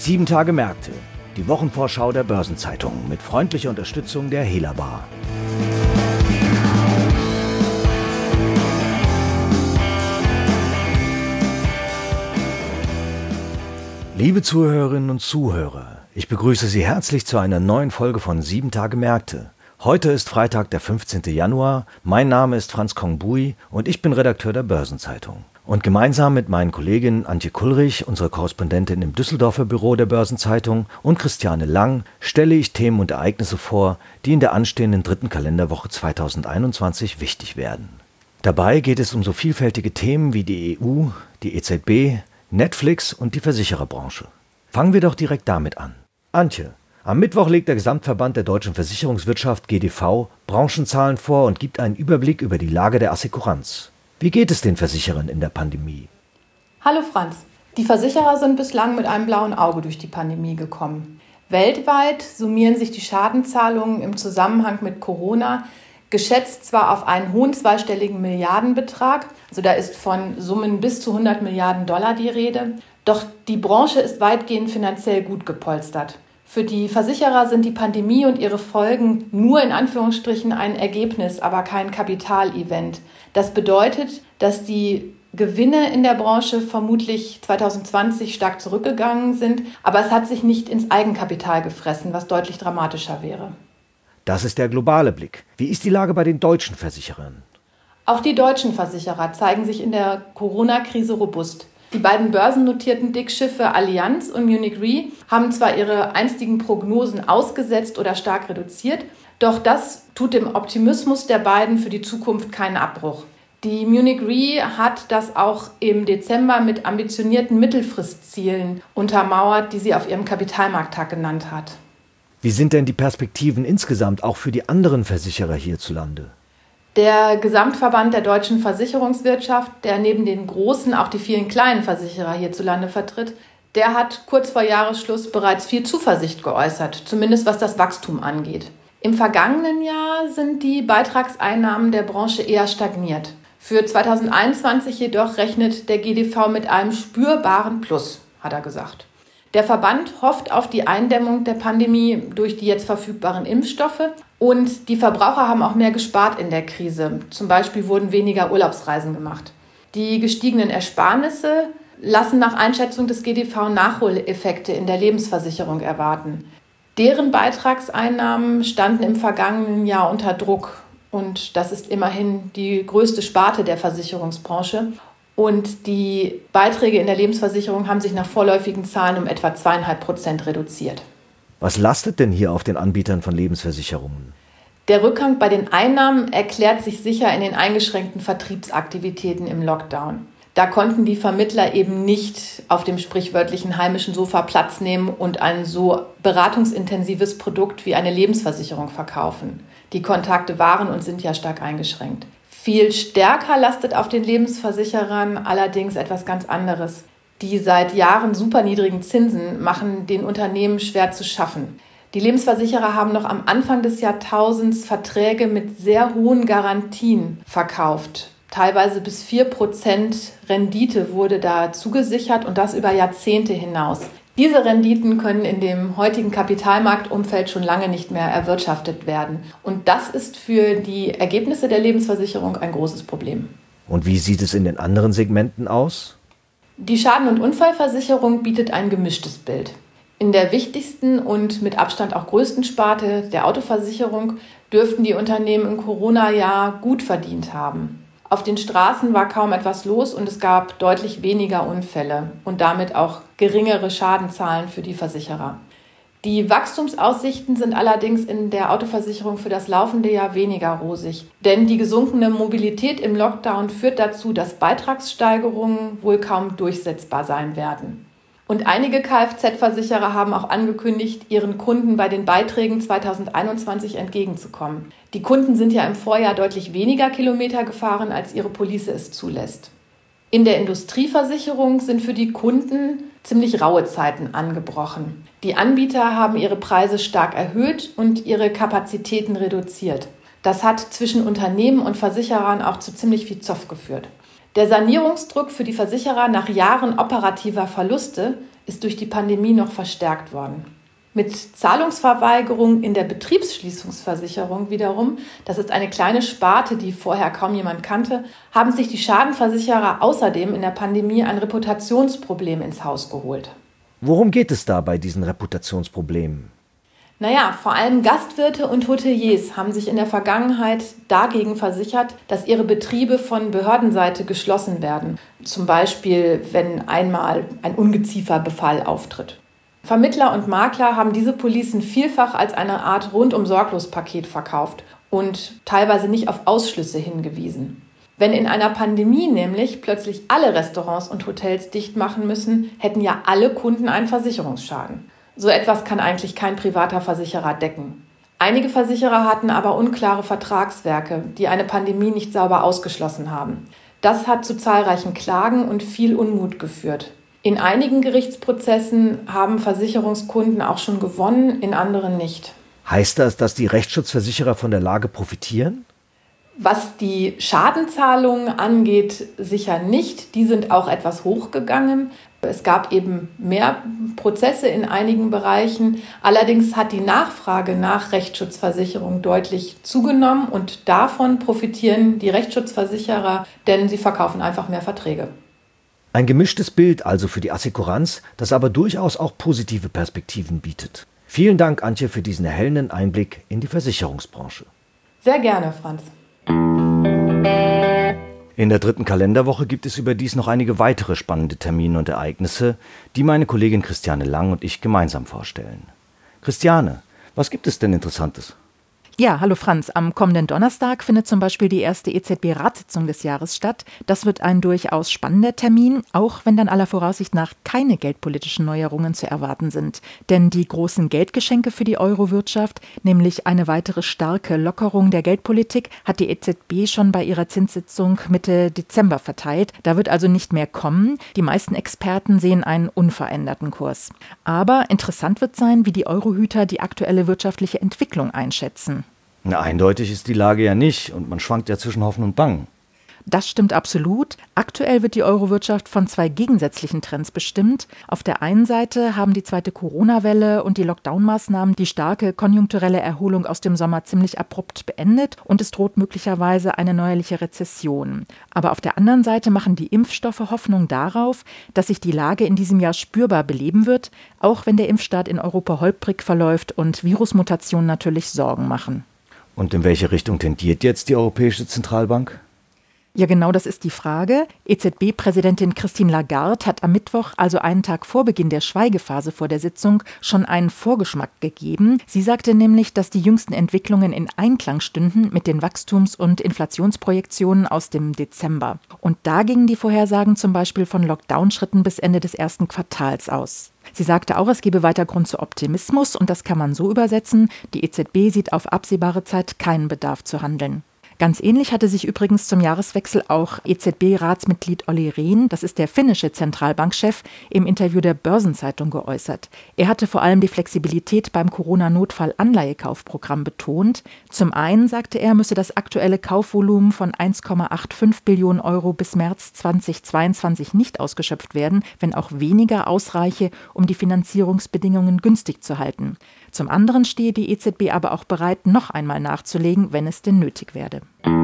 7 Tage Märkte, die Wochenvorschau der Börsenzeitung mit freundlicher Unterstützung der Helabar. Liebe Zuhörerinnen und Zuhörer, ich begrüße Sie herzlich zu einer neuen Folge von 7 Tage Märkte. Heute ist Freitag, der 15. Januar. Mein Name ist Franz Kongbui und ich bin Redakteur der Börsenzeitung. Und gemeinsam mit meinen Kolleginnen Antje Kullrich, unserer Korrespondentin im Düsseldorfer Büro der Börsenzeitung, und Christiane Lang stelle ich Themen und Ereignisse vor, die in der anstehenden dritten Kalenderwoche 2021 wichtig werden. Dabei geht es um so vielfältige Themen wie die EU, die EZB, Netflix und die Versichererbranche. Fangen wir doch direkt damit an. Antje, am Mittwoch legt der Gesamtverband der deutschen Versicherungswirtschaft GDV Branchenzahlen vor und gibt einen Überblick über die Lage der Assekuranz. Wie geht es den Versicherern in der Pandemie? Hallo Franz. Die Versicherer sind bislang mit einem blauen Auge durch die Pandemie gekommen. Weltweit summieren sich die Schadenzahlungen im Zusammenhang mit Corona geschätzt zwar auf einen hohen zweistelligen Milliardenbetrag, also da ist von Summen bis zu 100 Milliarden Dollar die Rede, doch die Branche ist weitgehend finanziell gut gepolstert. Für die Versicherer sind die Pandemie und ihre Folgen nur in Anführungsstrichen ein Ergebnis, aber kein Kapitalevent. Das bedeutet, dass die Gewinne in der Branche vermutlich 2020 stark zurückgegangen sind, aber es hat sich nicht ins Eigenkapital gefressen, was deutlich dramatischer wäre. Das ist der globale Blick. Wie ist die Lage bei den deutschen Versicherern? Auch die deutschen Versicherer zeigen sich in der Corona-Krise robust. Die beiden börsennotierten Dickschiffe Allianz und Munich Re haben zwar ihre einstigen Prognosen ausgesetzt oder stark reduziert, doch das tut dem Optimismus der beiden für die Zukunft keinen Abbruch. Die Munich Re hat das auch im Dezember mit ambitionierten Mittelfristzielen untermauert, die sie auf ihrem Kapitalmarkttag genannt hat. Wie sind denn die Perspektiven insgesamt auch für die anderen Versicherer hierzulande? Der Gesamtverband der deutschen Versicherungswirtschaft, der neben den großen auch die vielen kleinen Versicherer hierzulande vertritt, der hat kurz vor Jahresschluss bereits viel Zuversicht geäußert, zumindest was das Wachstum angeht. Im vergangenen Jahr sind die Beitragseinnahmen der Branche eher stagniert. Für 2021 jedoch rechnet der GDV mit einem spürbaren Plus, hat er gesagt. Der Verband hofft auf die Eindämmung der Pandemie durch die jetzt verfügbaren Impfstoffe und die Verbraucher haben auch mehr gespart in der Krise. Zum Beispiel wurden weniger Urlaubsreisen gemacht. Die gestiegenen Ersparnisse lassen nach Einschätzung des GDV Nachholeffekte in der Lebensversicherung erwarten. Deren Beitragseinnahmen standen im vergangenen Jahr unter Druck und das ist immerhin die größte Sparte der Versicherungsbranche. Und die Beiträge in der Lebensversicherung haben sich nach vorläufigen Zahlen um etwa 2,5% reduziert. Was lastet denn hier auf den Anbietern von Lebensversicherungen? Der Rückgang bei den Einnahmen erklärt sich sicher in den eingeschränkten Vertriebsaktivitäten im Lockdown. Da konnten die Vermittler eben nicht auf dem sprichwörtlichen heimischen Sofa Platz nehmen und ein so beratungsintensives Produkt wie eine Lebensversicherung verkaufen. Die Kontakte waren und sind ja stark eingeschränkt. Viel stärker lastet auf den Lebensversicherern allerdings etwas ganz anderes. Die seit Jahren super niedrigen Zinsen machen den Unternehmen schwer zu schaffen. Die Lebensversicherer haben noch am Anfang des Jahrtausends Verträge mit sehr hohen Garantien verkauft. Teilweise bis 4% Rendite wurde da zugesichert und das über Jahrzehnte hinaus. Diese Renditen können in dem heutigen Kapitalmarktumfeld schon lange nicht mehr erwirtschaftet werden. Und das ist für die Ergebnisse der Lebensversicherung ein großes Problem. Und wie sieht es in den anderen Segmenten aus? Die Schaden- und Unfallversicherung bietet ein gemischtes Bild. In der wichtigsten und mit Abstand auch größten Sparte der Autoversicherung dürften die Unternehmen im Corona-Jahr gut verdient haben. Auf den Straßen war kaum etwas los und es gab deutlich weniger Unfälle und damit auch geringere Schadenzahlen für die Versicherer. Die Wachstumsaussichten sind allerdings in der Autoversicherung für das laufende Jahr weniger rosig. Denn die gesunkene Mobilität im Lockdown führt dazu, dass Beitragssteigerungen wohl kaum durchsetzbar sein werden. Und einige Kfz-Versicherer haben auch angekündigt, ihren Kunden bei den Beiträgen 2021 entgegenzukommen. Die Kunden sind ja im Vorjahr deutlich weniger Kilometer gefahren, als ihre Police es zulässt. In der Industrieversicherung sind für die Kunden ziemlich raue Zeiten angebrochen. Die Anbieter haben ihre Preise stark erhöht und ihre Kapazitäten reduziert. Das hat zwischen Unternehmen und Versicherern auch zu ziemlich viel Zoff geführt. Der Sanierungsdruck für die Versicherer nach Jahren operativer Verluste ist durch die Pandemie noch verstärkt worden. Mit Zahlungsverweigerung in der Betriebsschließungsversicherung wiederum, das ist eine kleine Sparte, die vorher kaum jemand kannte, haben sich die Schadenversicherer außerdem in der Pandemie ein Reputationsproblem ins Haus geholt. Worum geht es da bei diesen Reputationsproblemen? Naja, vor allem Gastwirte und Hoteliers haben sich in der Vergangenheit dagegen versichert, dass ihre Betriebe von Behördenseite geschlossen werden. Zum Beispiel, wenn einmal ein Ungezieferbefall auftritt. Vermittler und Makler haben diese Policen vielfach als eine Art Rundum-Sorglos-Paket verkauft und teilweise nicht auf Ausschlüsse hingewiesen. Wenn in einer Pandemie nämlich plötzlich alle Restaurants und Hotels dicht machen müssen, hätten ja alle Kunden einen Versicherungsschaden. So etwas kann eigentlich kein privater Versicherer decken. Einige Versicherer hatten aber unklare Vertragswerke, die eine Pandemie nicht sauber ausgeschlossen haben. Das hat zu zahlreichen Klagen und viel Unmut geführt. In einigen Gerichtsprozessen haben Versicherungskunden auch schon gewonnen, in anderen nicht. Heißt das, dass die Rechtsschutzversicherer von der Lage profitieren? Was die Schadenzahlungen angeht, sicher nicht. Die sind auch etwas hochgegangen. Es gab eben mehr Prozesse in einigen Bereichen. Allerdings hat die Nachfrage nach Rechtsschutzversicherung deutlich zugenommen und davon profitieren die Rechtsschutzversicherer, denn sie verkaufen einfach mehr Verträge. Ein gemischtes Bild also für die Assekuranz, das aber durchaus auch positive Perspektiven bietet. Vielen Dank, Antje, für diesen erhellenden Einblick in die Versicherungsbranche. Sehr gerne, Franz. In der 3. Kalenderwoche gibt es überdies noch einige weitere spannende Termine und Ereignisse, die meine Kollegin Christiane Lang und ich gemeinsam vorstellen. Christiane, was gibt es denn Interessantes? Ja, hallo Franz. Am kommenden Donnerstag findet zum Beispiel die erste EZB-Ratssitzung des Jahres statt. Das wird ein durchaus spannender Termin, auch wenn dann aller Voraussicht nach keine geldpolitischen Neuerungen zu erwarten sind. Denn die großen Geldgeschenke für die Euro-Wirtschaft, nämlich eine weitere starke Lockerung der Geldpolitik, hat die EZB schon bei ihrer Zinssitzung Mitte Dezember verteilt. Da wird also nicht mehr kommen. Die meisten Experten sehen einen unveränderten Kurs. Aber interessant wird sein, wie die Eurohüter die aktuelle wirtschaftliche Entwicklung einschätzen. Na, eindeutig ist die Lage ja nicht und man schwankt ja zwischen Hoffen und Bangen. Das stimmt absolut. Aktuell wird die Euro-Wirtschaft von zwei gegensätzlichen Trends bestimmt. Auf der einen Seite haben die zweite Corona-Welle und die Lockdown-Maßnahmen die starke konjunkturelle Erholung aus dem Sommer ziemlich abrupt beendet und es droht möglicherweise eine neuerliche Rezession. Aber auf der anderen Seite machen die Impfstoffe Hoffnung darauf, dass sich die Lage in diesem Jahr spürbar beleben wird, auch wenn der Impfstart in Europa holprig verläuft und Virusmutationen natürlich Sorgen machen. Und in welche Richtung tendiert jetzt die Europäische Zentralbank? Ja, genau, das ist die Frage. EZB-Präsidentin Christine Lagarde hat am Mittwoch, also einen Tag vor Beginn der Schweigephase vor der Sitzung, schon einen Vorgeschmack gegeben. Sie sagte nämlich, dass die jüngsten Entwicklungen in Einklang stünden mit den Wachstums- und Inflationsprojektionen aus dem Dezember. Und da gingen die Vorhersagen zum Beispiel von Lockdown-Schritten bis Ende des ersten Quartals aus. Sie sagte auch, es gebe weiter Grund zu Optimismus und das kann man so übersetzen: Die EZB sieht auf absehbare Zeit keinen Bedarf zu handeln. Ganz ähnlich hatte sich übrigens zum Jahreswechsel auch EZB-Ratsmitglied Olli Rehn, das ist der finnische Zentralbankchef, im Interview der Börsenzeitung geäußert. Er hatte vor allem die Flexibilität beim Corona-Notfall-Anleihekaufprogramm betont. Zum einen, sagte er, müsse das aktuelle Kaufvolumen von 1,85 Billionen Euro bis März 2022 nicht ausgeschöpft werden, wenn auch weniger ausreiche, um die Finanzierungsbedingungen günstig zu halten. Zum anderen stehe die EZB aber auch bereit, noch einmal nachzulegen, wenn es denn nötig werde.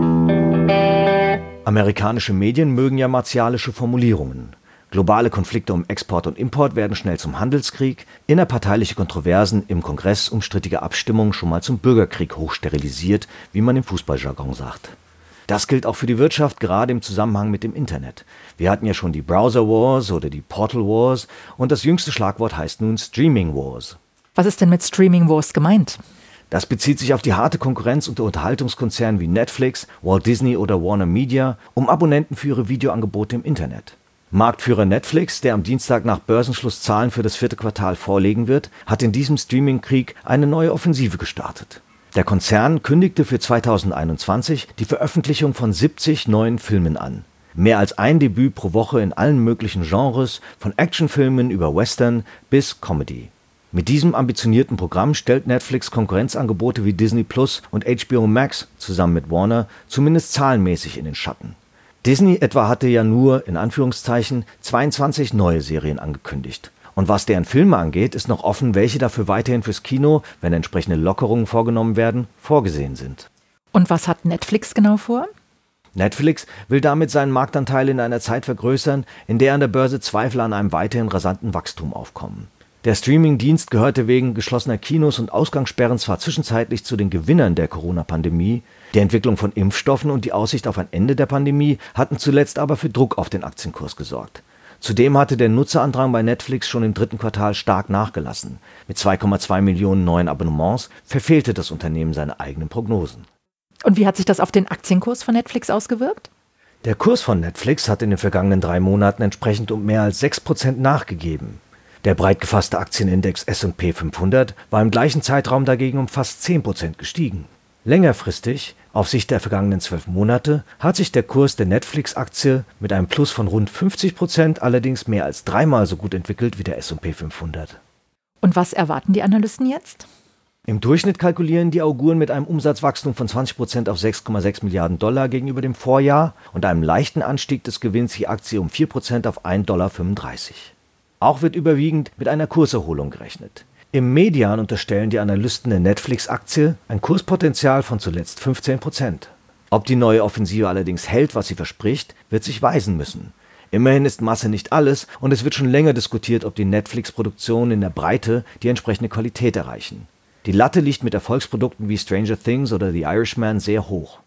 Amerikanische Medien mögen ja martialische Formulierungen. Globale Konflikte um Export und Import werden schnell zum Handelskrieg, innerparteiliche Kontroversen im Kongress um strittige Abstimmungen schon mal zum Bürgerkrieg hochsterilisiert, wie man im Fußballjargon sagt. Das gilt auch für die Wirtschaft, gerade im Zusammenhang mit dem Internet. Wir hatten ja schon die Browser Wars oder die Portal Wars und das jüngste Schlagwort heißt nun Streaming Wars. Was ist denn mit Streaming Wars gemeint? Das bezieht sich auf die harte Konkurrenz unter Unterhaltungskonzernen wie Netflix, Walt Disney oder Warner Media um Abonnenten für ihre Videoangebote im Internet. Marktführer Netflix, der am Dienstag nach Börsenschluss Zahlen für das 4. Quartal vorlegen wird, hat in diesem Streaming-Krieg eine neue Offensive gestartet. Der Konzern kündigte für 2021 die Veröffentlichung von 70 neuen Filmen an. Mehr als ein Debüt pro Woche in allen möglichen Genres, von Actionfilmen über Western bis Comedy. Mit diesem ambitionierten Programm stellt Netflix Konkurrenzangebote wie Disney Plus und HBO Max zusammen mit Warner zumindest zahlenmäßig in den Schatten. Disney etwa hatte ja nur, in Anführungszeichen, 22 neue Serien angekündigt. Und was deren Filme angeht, ist noch offen, welche dafür weiterhin fürs Kino, wenn entsprechende Lockerungen vorgenommen werden, vorgesehen sind. Und was hat Netflix genau vor? Netflix will damit seinen Marktanteil in einer Zeit vergrößern, in der an der Börse Zweifel an einem weiterhin rasanten Wachstum aufkommen. Der Streaming-Dienst gehörte wegen geschlossener Kinos und Ausgangssperren zwar zwischenzeitlich zu den Gewinnern der Corona-Pandemie, die Entwicklung von Impfstoffen und die Aussicht auf ein Ende der Pandemie hatten zuletzt aber für Druck auf den Aktienkurs gesorgt. Zudem hatte der Nutzerandrang bei Netflix schon im 3. Quartal stark nachgelassen. Mit 2,2 Millionen neuen Abonnements verfehlte das Unternehmen seine eigenen Prognosen. Und wie hat sich das auf den Aktienkurs von Netflix ausgewirkt? Der Kurs von Netflix hat in den vergangenen 3 Monaten entsprechend um mehr als 6% nachgegeben. Der breit gefasste Aktienindex S&P 500 war im gleichen Zeitraum dagegen um fast 10% gestiegen. Längerfristig, auf Sicht der vergangenen 12 Monate, hat sich der Kurs der Netflix-Aktie mit einem Plus von rund 50% allerdings mehr als 3-mal so gut entwickelt wie der S&P 500. Und was erwarten die Analysten jetzt? Im Durchschnitt kalkulieren die Auguren mit einem Umsatzwachstum von 20% auf 6,6 Milliarden Dollar gegenüber dem Vorjahr und einem leichten Anstieg des Gewinns je Aktie um 4% auf 1,35 Dollar. Auch wird überwiegend mit einer Kurserholung gerechnet. Im Median unterstellen die Analysten der Netflix-Aktie ein Kurspotenzial von zuletzt 15%. Ob die neue Offensive allerdings hält, was sie verspricht, wird sich weisen müssen. Immerhin ist Masse nicht alles und es wird schon länger diskutiert, ob die Netflix-Produktionen in der Breite die entsprechende Qualität erreichen. Die Latte liegt mit Erfolgsprodukten wie Stranger Things oder The Irishman sehr hoch.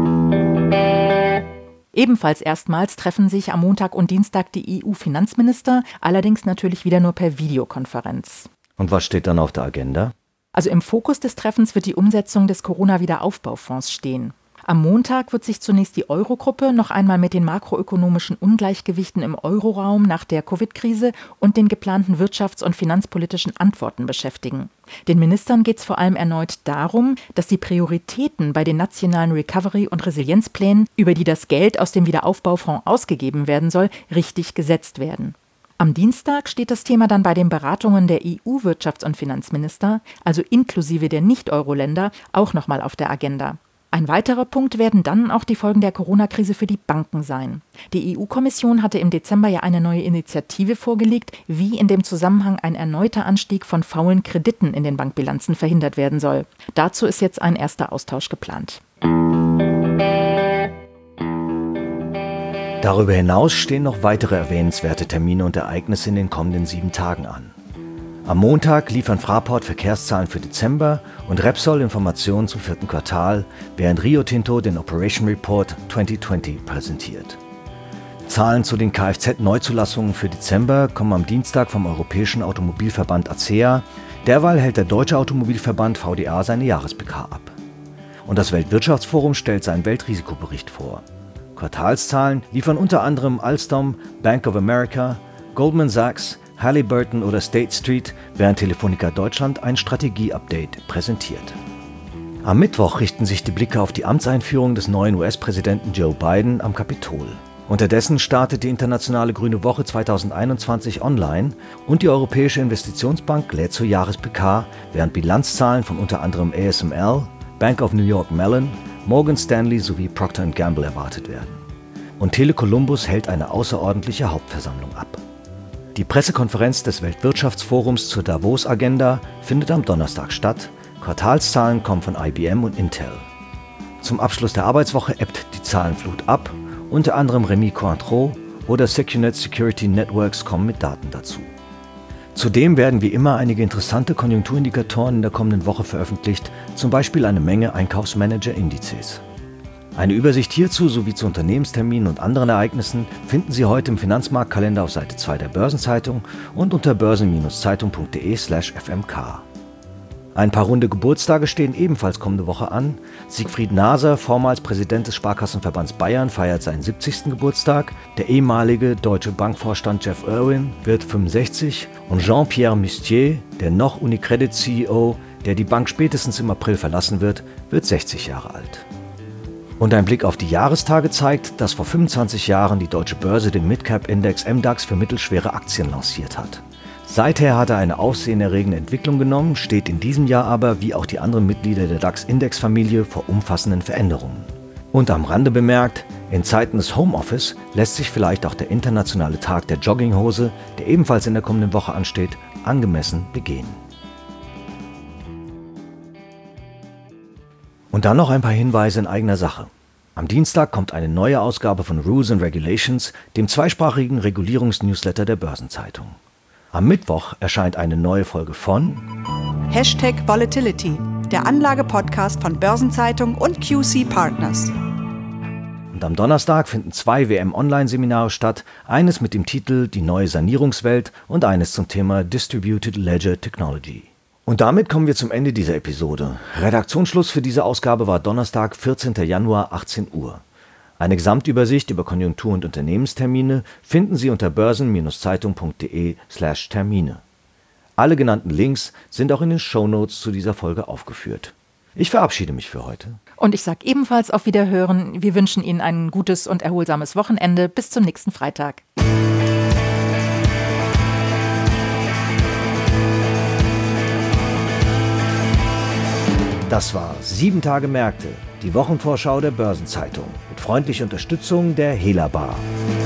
Ebenfalls erstmals treffen sich am Montag und Dienstag die EU-Finanzminister, allerdings natürlich wieder nur per Videokonferenz. Und was steht dann auf der Agenda? Also im Fokus des Treffens wird die Umsetzung des Corona-Wiederaufbaufonds stehen. Am Montag wird sich zunächst die Eurogruppe noch einmal mit den makroökonomischen Ungleichgewichten im Euroraum nach der Covid-Krise und den geplanten wirtschafts- und finanzpolitischen Antworten beschäftigen. Den Ministern geht es vor allem erneut darum, dass die Prioritäten bei den nationalen Recovery- und Resilienzplänen, über die das Geld aus dem Wiederaufbaufonds ausgegeben werden soll, richtig gesetzt werden. Am Dienstag steht das Thema dann bei den Beratungen der EU-Wirtschafts- und Finanzminister, also inklusive der Nicht-Euro-Länder, auch nochmal auf der Agenda. Ein weiterer Punkt werden dann auch die Folgen der Corona-Krise für die Banken sein. Die EU-Kommission hatte im Dezember ja eine neue Initiative vorgelegt, wie in dem Zusammenhang ein erneuter Anstieg von faulen Krediten in den Bankbilanzen verhindert werden soll. Dazu ist jetzt ein erster Austausch geplant. Darüber hinaus stehen noch weitere erwähnenswerte Termine und Ereignisse in den kommenden 7 Tagen an. Am Montag liefern Fraport Verkehrszahlen für Dezember und Repsol Informationen zum 4. Quartal, während Rio Tinto den Operation Report 2020 präsentiert. Zahlen zu den Kfz-Neuzulassungen für Dezember kommen am Dienstag vom Europäischen Automobilverband ACEA. Derweil hält der Deutsche Automobilverband VDA seine Jahres-PK ab. Und das Weltwirtschaftsforum stellt seinen Weltrisikobericht vor. Quartalszahlen liefern unter anderem Alstom, Bank of America, Goldman Sachs, Halliburton oder State Street, während Telefonica Deutschland ein Strategie-Update präsentiert. Am Mittwoch richten sich die Blicke auf die Amtseinführung des neuen US-Präsidenten Joe Biden am Kapitol. Unterdessen startet die Internationale Grüne Woche 2021 online und die Europäische Investitionsbank lädt zur Jahres-PK, während Bilanzzahlen von unter anderem ASML, Bank of New York Mellon, Morgan Stanley sowie Procter & Gamble erwartet werden. Und Tele Columbus hält eine außerordentliche Hauptversammlung ab. Die Pressekonferenz des Weltwirtschaftsforums zur Davos-Agenda findet am Donnerstag statt. Quartalszahlen kommen von IBM und Intel. Zum Abschluss der Arbeitswoche ebbt die Zahlenflut ab. Unter anderem Rémi Cointreau oder Secunet Security Networks kommen mit Daten dazu. Zudem werden wie immer einige interessante Konjunkturindikatoren in der kommenden Woche veröffentlicht, zum Beispiel eine Menge Einkaufsmanager-Indizes. Eine Übersicht hierzu sowie zu Unternehmensterminen und anderen Ereignissen finden Sie heute im Finanzmarktkalender auf Seite 2 der Börsenzeitung und unter börsen-zeitung.de/fmk. Ein paar runde Geburtstage stehen ebenfalls kommende Woche an. Siegfried Naser, vormals Präsident des Sparkassenverbands Bayern, feiert seinen 70. Geburtstag. Der ehemalige Deutsche Bankvorstand Jeff Irwin wird 65 und Jean-Pierre Mustier, der noch Unicredit-CEO, der die Bank spätestens im April verlassen wird 60 Jahre alt. Und ein Blick auf die Jahrestage zeigt, dass vor 25 Jahren die Deutsche Börse den Midcap-Index MDAX für mittelschwere Aktien lanciert hat. Seither hat er eine aufsehenerregende Entwicklung genommen, steht in diesem Jahr aber, wie auch die anderen Mitglieder der DAX-Indexfamilie, vor umfassenden Veränderungen. Und am Rande bemerkt, In Zeiten des Homeoffice lässt sich vielleicht auch der internationale Tag der Jogginghose, der ebenfalls in der kommenden Woche ansteht, angemessen begehen. Und dann noch ein paar Hinweise in eigener Sache. Am Dienstag kommt eine neue Ausgabe von Rules and Regulations, dem zweisprachigen Regulierungsnewsletter der Börsenzeitung. Am Mittwoch erscheint eine neue Folge von #Volatility, der Anlage-Podcast von Börsenzeitung und QC Partners. Und am Donnerstag finden 2 WM-Online-Seminare statt, eines mit dem Titel Die neue Sanierungswelt und eines zum Thema Distributed Ledger Technology. Und damit kommen wir zum Ende dieser Episode. Redaktionsschluss für diese Ausgabe war Donnerstag, 14. Januar, 18 Uhr. Eine Gesamtübersicht über Konjunktur- und Unternehmenstermine finden Sie unter börsen-zeitung.de/Termine. Alle genannten Links sind auch in den Shownotes zu dieser Folge aufgeführt. Ich verabschiede mich für heute. Und ich sage ebenfalls auf Wiederhören. Wir wünschen Ihnen ein gutes und erholsames Wochenende. Bis zum nächsten Freitag. Das war 7 Tage Märkte, die Wochenvorschau der Börsenzeitung mit freundlicher Unterstützung der Hela Bar.